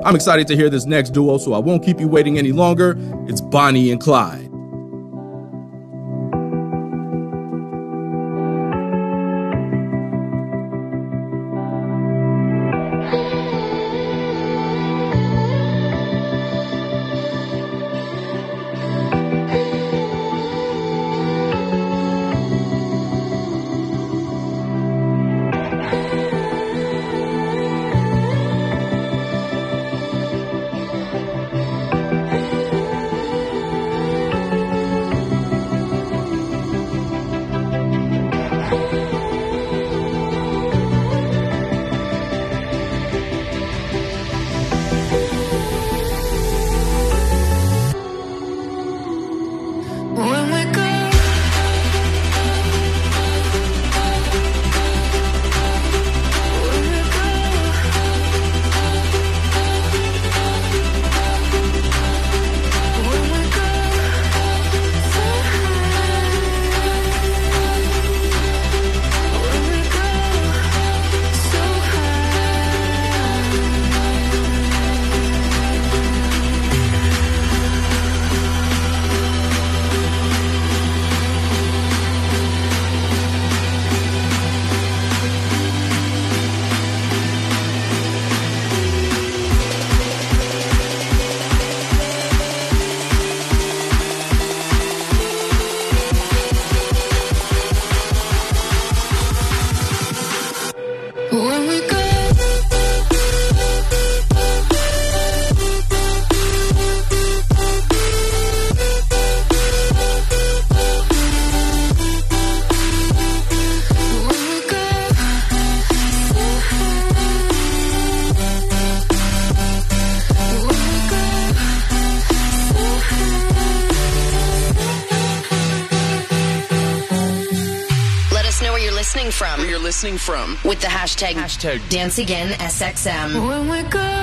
I'm excited to hear this next duo, so I won't keep you waiting any longer. It's Bonnie and Clyde. Listening from with the hashtag DanceAgainSXM. When we go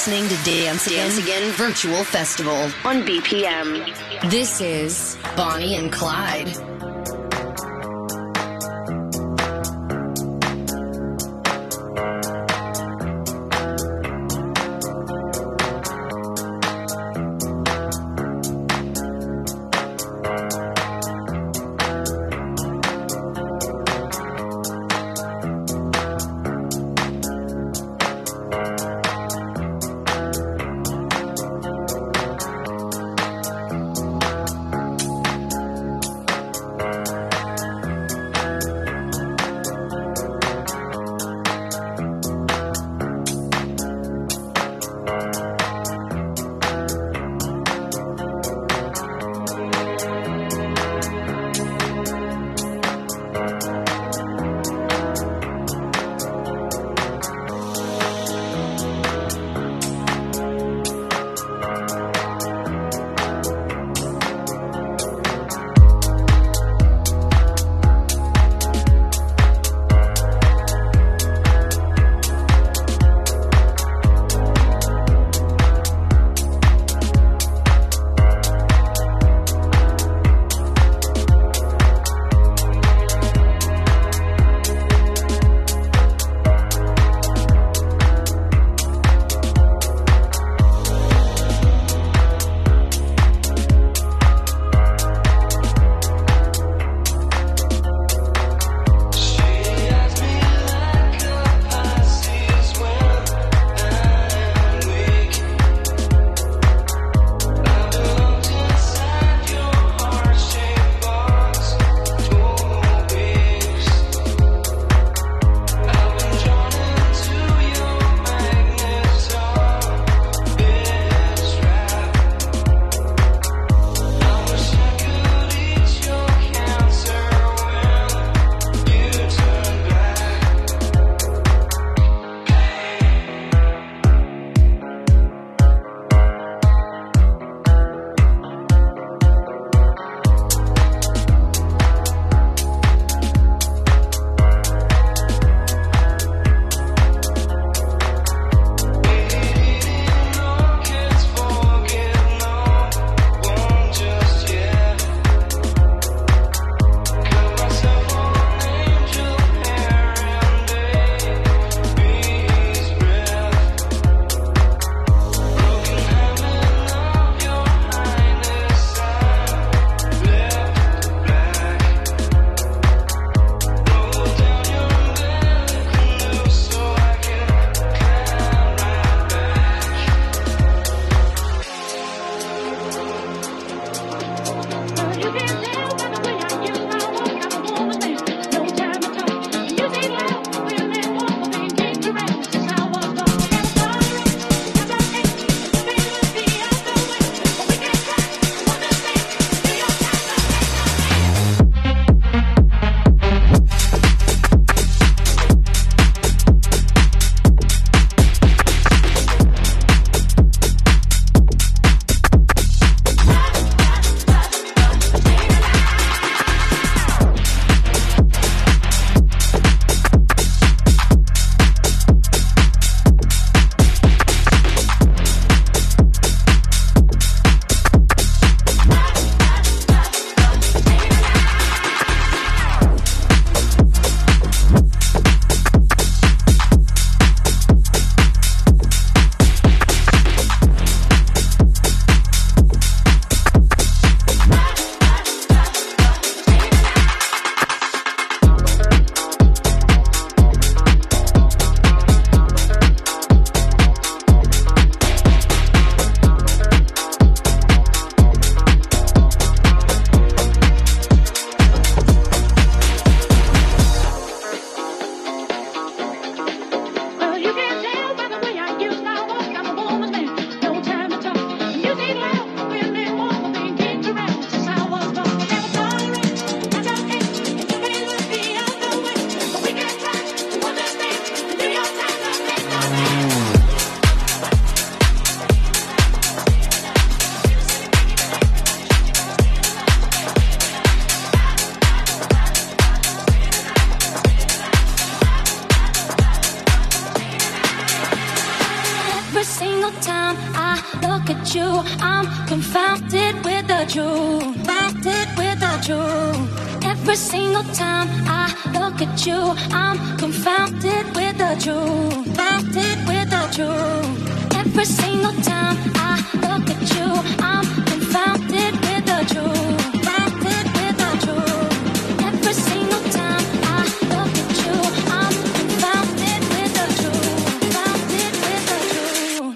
listening to Dance Again Virtual Festival on BPM. This is Bonnie and Clyde. I'm confounded with the truth. Confounded with the truth. Every single time I look at you, I'm confounded with the truth. Confounded with the truth. Every single time I look at you, I'm confounded with the truth. Confounded with the truth. Every single time I look at you, I'm confounded with the truth. Confounded with the truth.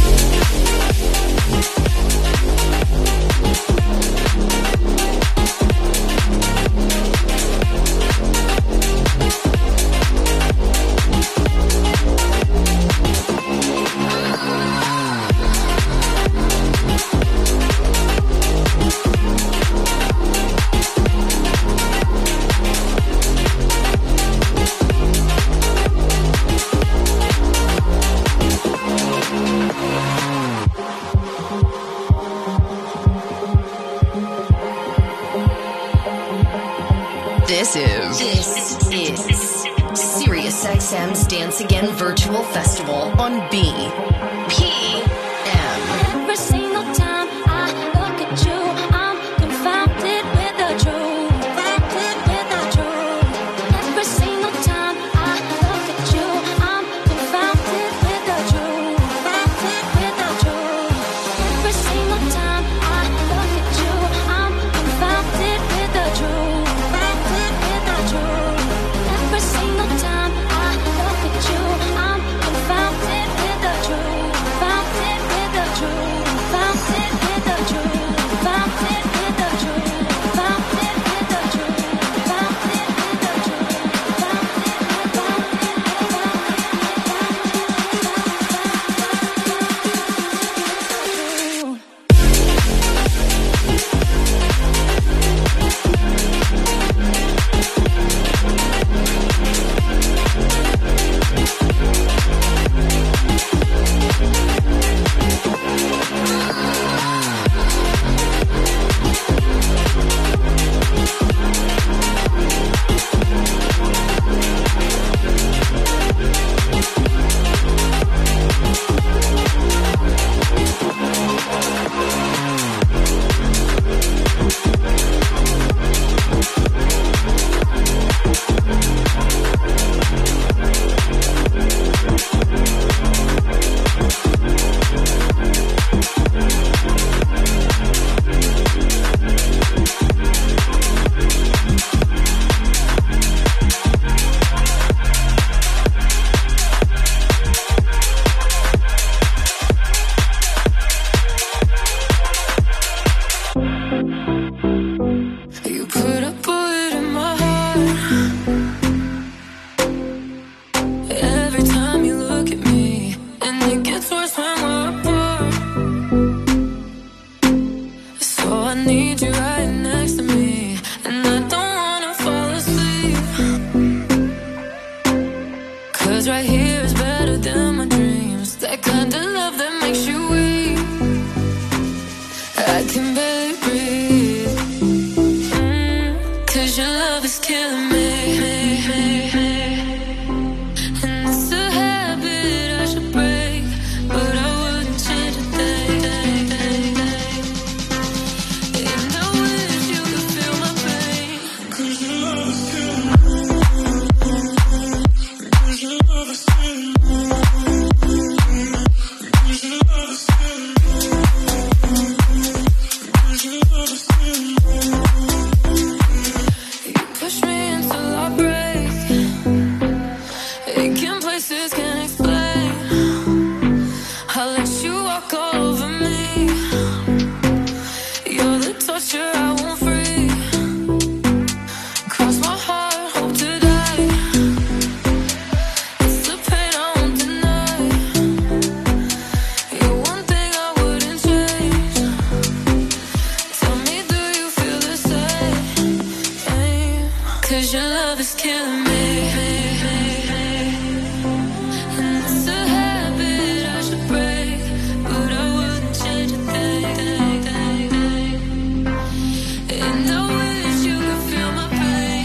This is SiriusXM's Dance Again Virtual Festival on BPM. Every single time I look at you, I'm confounded with the truth. Confounded with the truth. Every single time I look at you, I'm confounded with the truth. Confounded with the truth. Every single time I look at you, I'm confounded with the truth. Confounded with the truth. Every single time I look at you, I'm confounded with the truth. Confounded with the truth. Confounded with the truth. Confounded with the truth. Confounded with the truth. Confounded with the truth. You put a bullet in my heart every time you look at me, and it gets worse when we're apart. So I need you right next to me, and I don't wanna fall asleep, 'cause right here is better than my dreams. That kind of love that makes you weak. I can barely breathe, 'cause your love is killing me. And it's a habit I should break, but I wouldn't change a thing. And I wish you could feel my pain, 'cause your love is killing me. 'Cause your love is killing me. 'Cause your love is killing me. 'Cause your love is killing me. You push me until I break. Aching places can't explain. I let you walk all over me. You're the torture I won't free. Cross my heart, hope to die. It's the pain I won't deny. You're one thing I wouldn't change. Tell me, do you feel the same? 'Cause your love is killing me. And it's a habit I should break, but I wouldn't change a thing. And I wish you could feel my pain.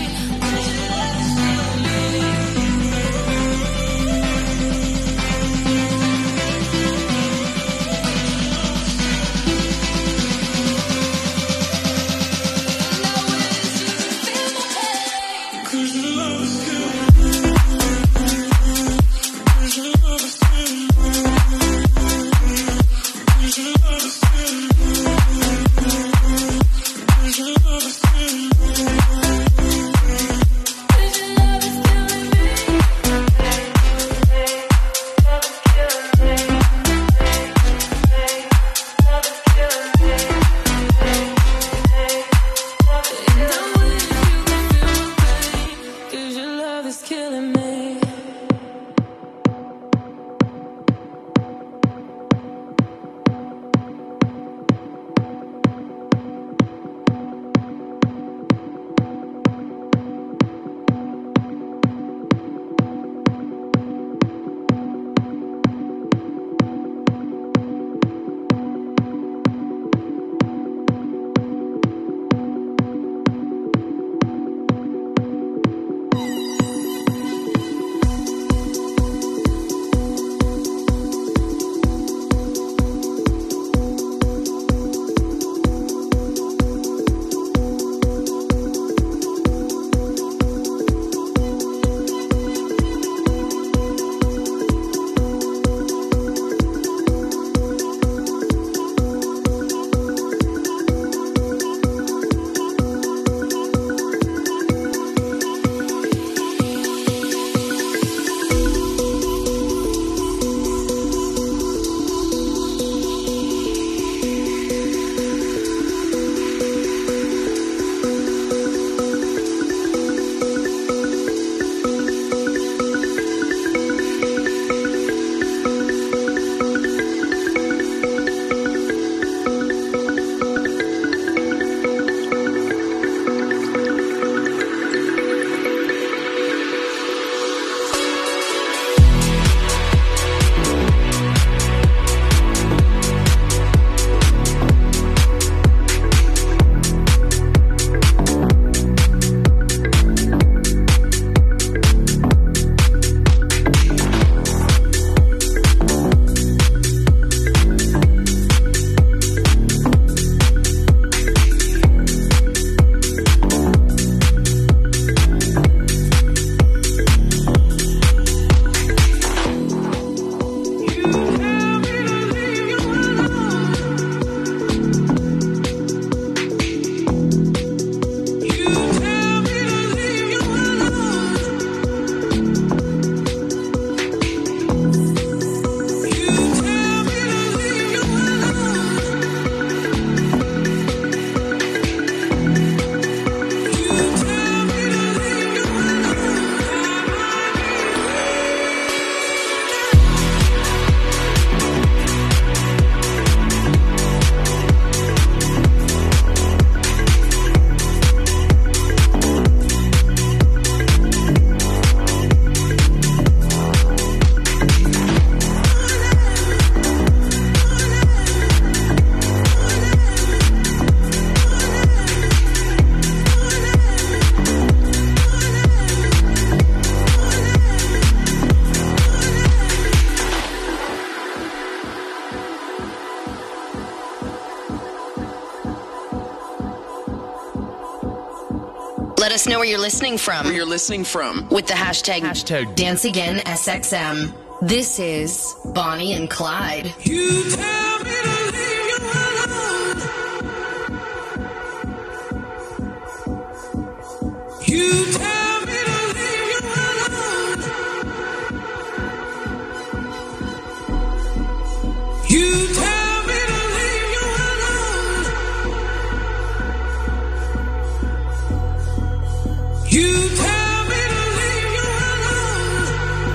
Let us know where you're listening from. With the hashtag DanceAgainSXM. This is Bonnie and Clyde. You tell me to leave you alone. You tell me to leave you alone. You tell me to leave you alone. You tell me to leave you alone.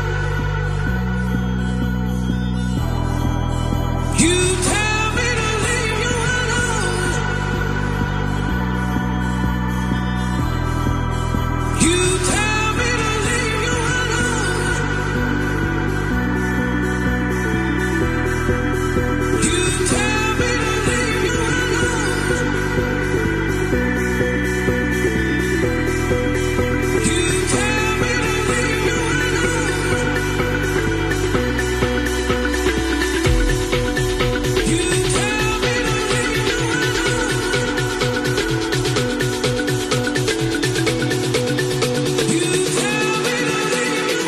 You tell me to leave you alone. You tell me to leave you alone. You tell me to leave you alone. You tell me to leave you alone. You tell me to leave you alone. You tell me to leave you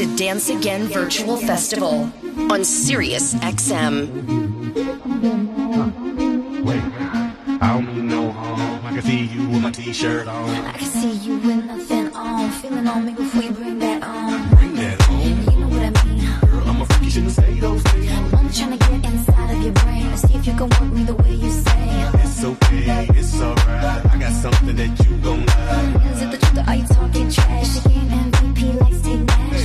to Dance Again Virtual Festival on Sirius XM. Wait, I don't mean no harm. I can see you with my t-shirt on. I can see you with nothing on. Feeling on me before you bring that on. Bring that on. You know what I mean. Girl, I'm a freak, you shouldn't say those things. I'm trying to get inside of your brain. See if you can work me the way you say. It's okay, it's alright. I got something that you gon' like. Is it the truth or are you talking trash? The game MVP like Steve Nash.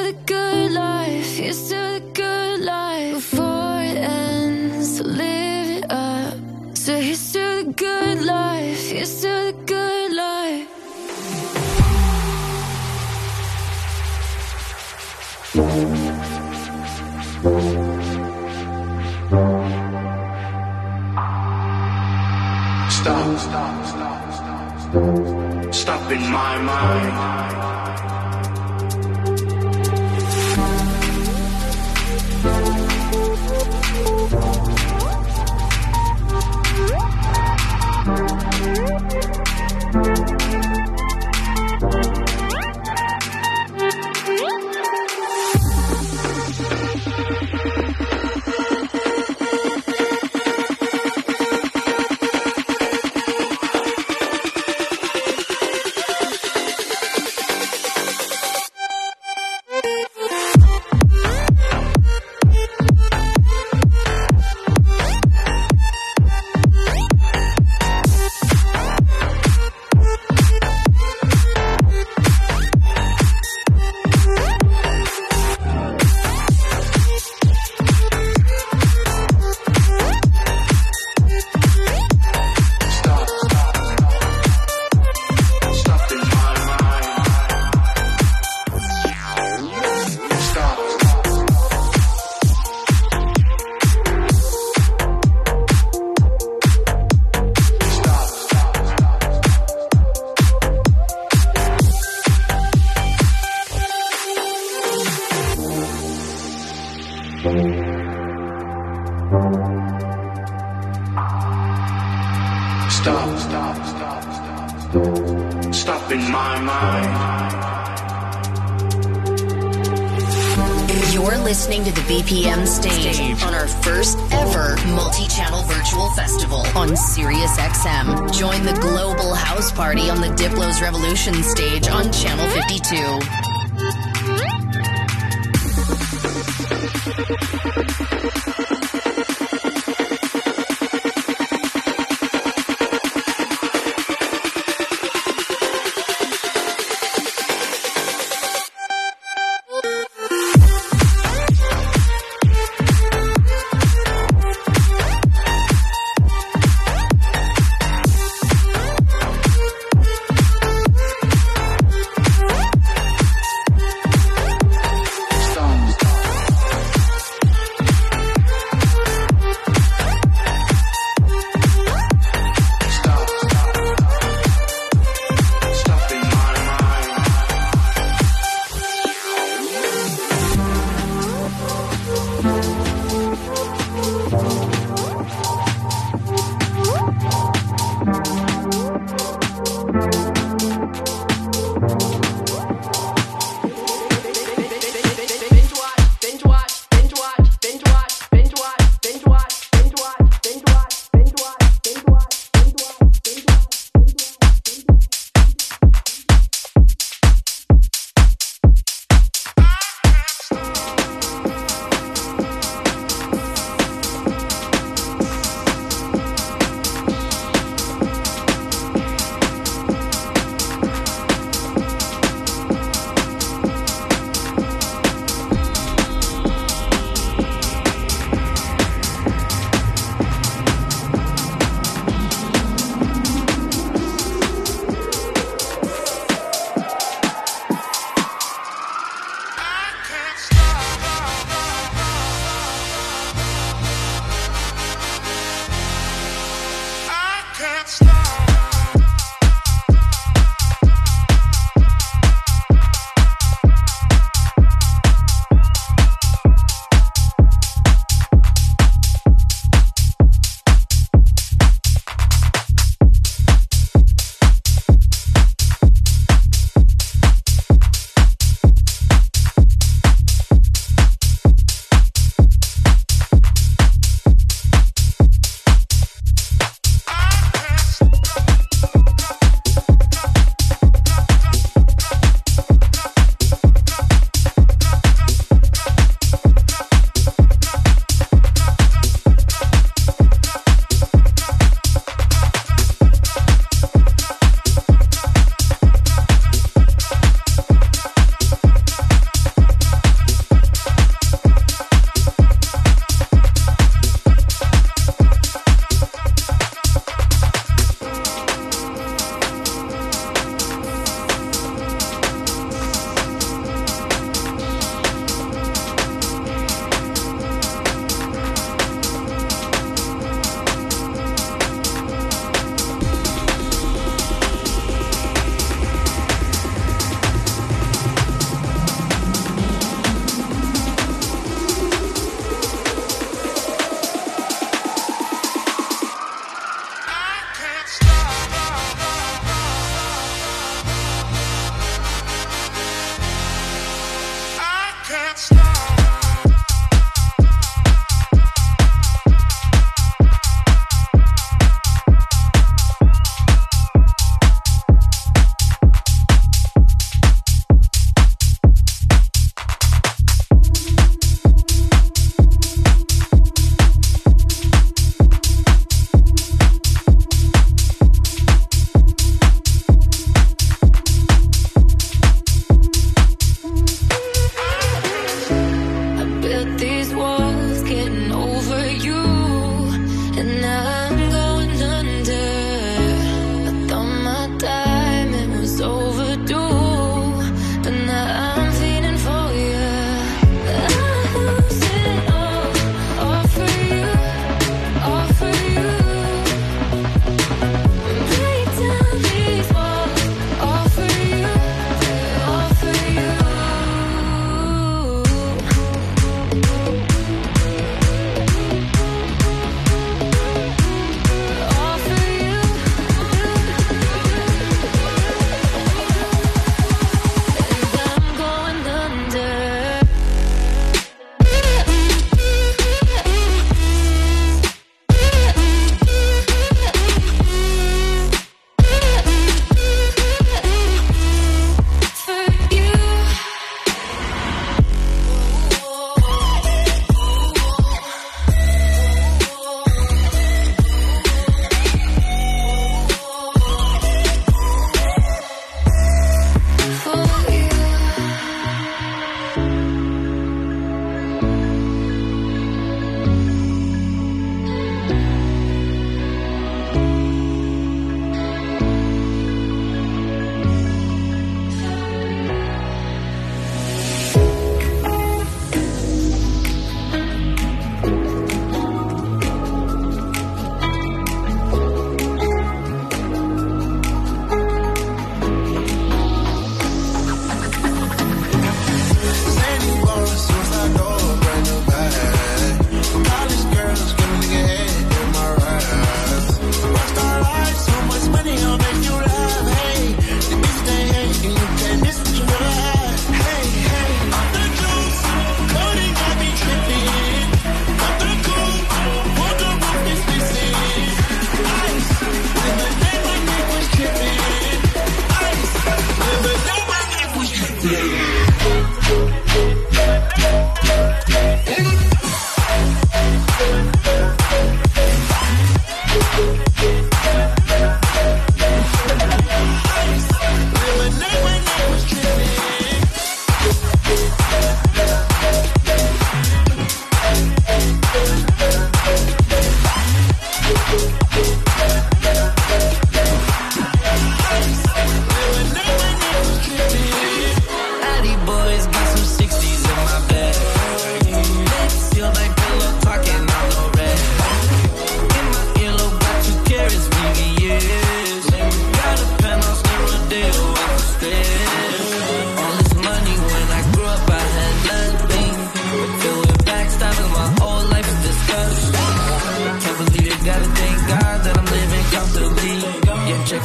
the good life. Here's to the good life. Before it ends, so live it up. So here's to the good life. Here's to the good life. Stop in my mind. Stop in my mind. You're listening to the BPM stage on our first ever multi-channel virtual festival on SiriusXM. Join the global house party on the Diplo's Revolution stage on Channel 52.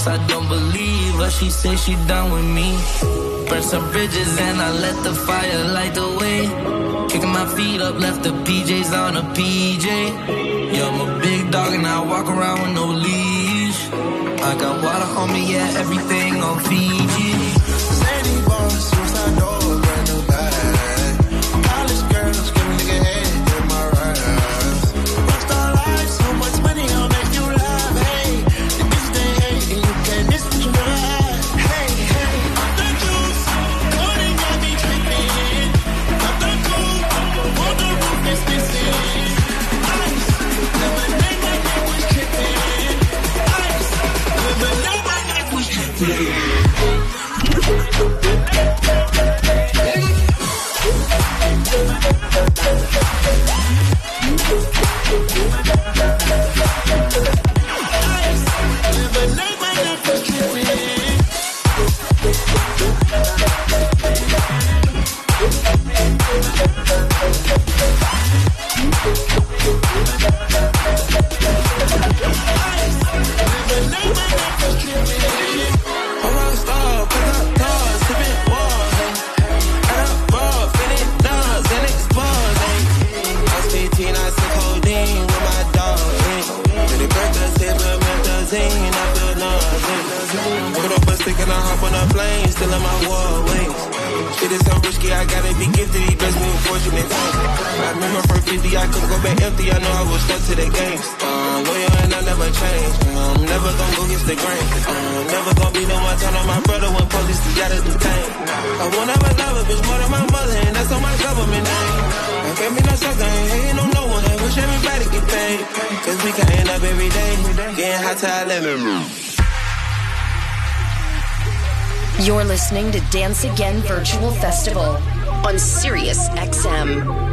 ex, I don't believe her. She said she done with me. Burn some bridges and I let the fire light the way. Kicking my feet up, left the PJs on a PJ. Yeah, I'm a big dog and I walk around with no leash. I got water on me, yeah, everything on Fiji. Sandy bars, suicide door, brand new bag. College girls, give me nigga head in my raps. Rockstar life, so much money, I'll make you laugh. Hey, the bitch they hate, and you can't miss what you never had. Hey, hey, up the juice, Cody got me tripping. Up the coupe, on the roof is missing. Ice, lemonade, my neck was tripping. Ice, lemonade, my neck was tripping. You're listening to Dance Again Virtual Festival on Sirius XM.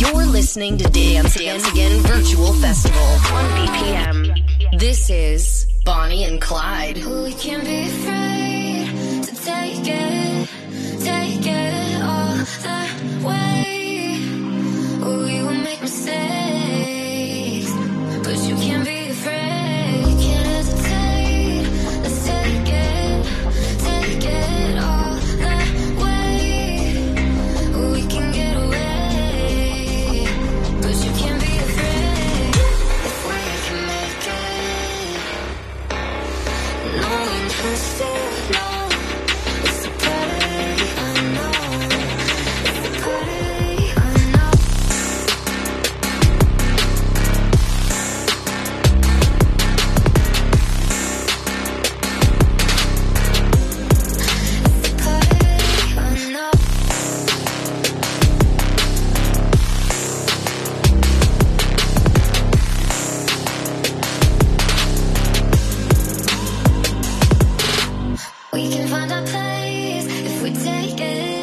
You're listening to Dance Again Virtual Festival on BPM. This is Bonnie and Clyde. We can't be afraid to take it all that way. We will make mistakes, but you can't be afraid. You can't hesitate. Let's take it all that way. We can get away, but you can't be afraid. If we can make it, no one has to know. It's a party, I know. It's a party, I know. It's a party, I know. We can find our place if we take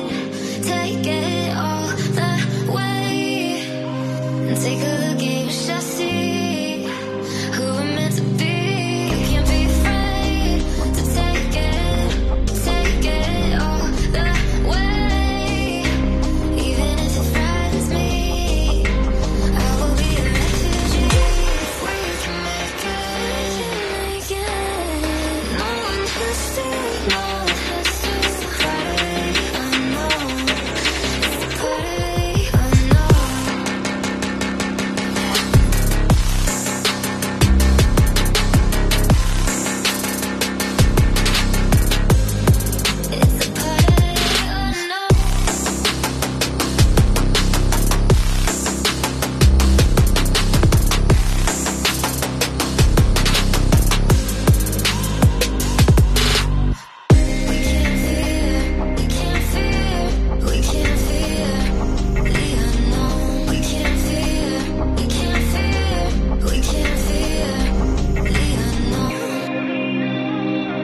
it all that way. And take a look at your chassis, who we're meant to be. You can't be afraid to take it all that way. Even if it frightens me, I will be a refugee. If we can make it, no one has to know. It's a party, I know. It's a party, I know. It's a party, I know. We can't fear the unknown. We can't fear the unknown.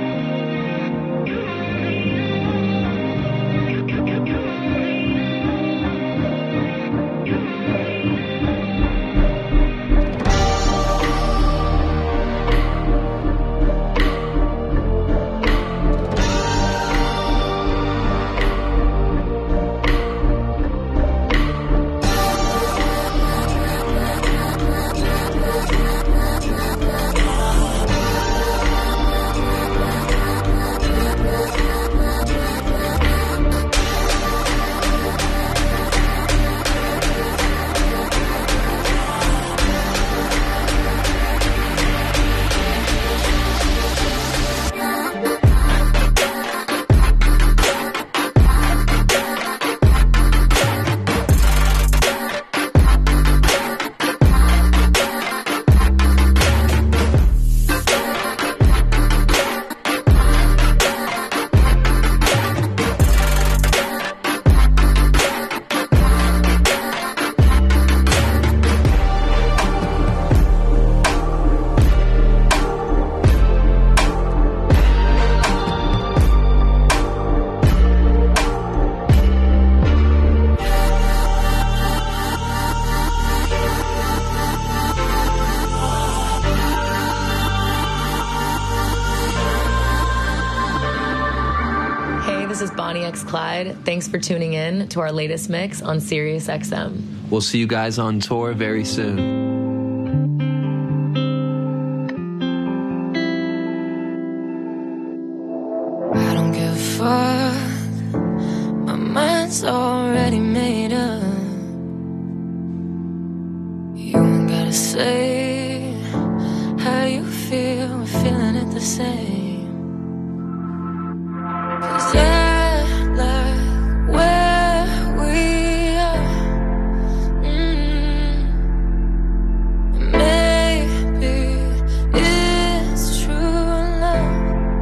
Hey, this is Bonnie X Clyde. Thanks for tuning in to our latest mix on Sirius XM. We'll see you guys on tour very soon. I don't give a fuck. My mind's already made up. You ain't gotta say how you feel. We're feeling it the same. 'Cause yeah, like where we are. Maybe it's true love.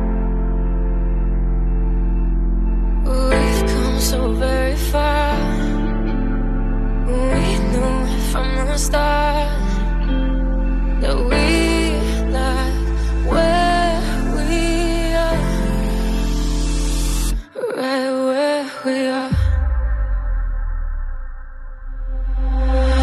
We've come so very far. We knew it from the start that we like where we are, right where we are.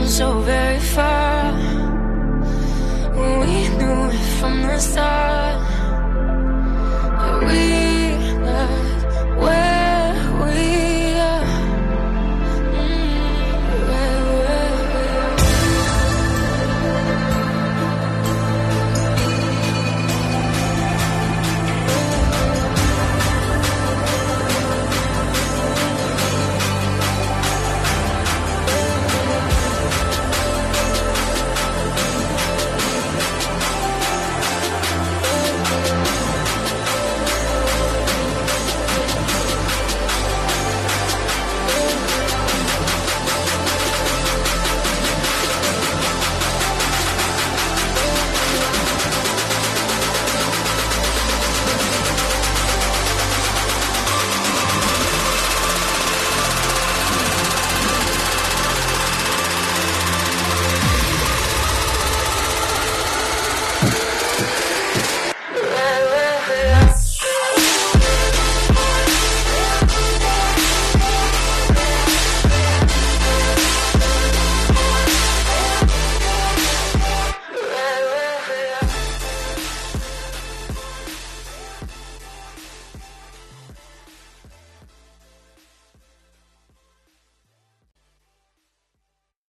come so very far. We knew it from the start.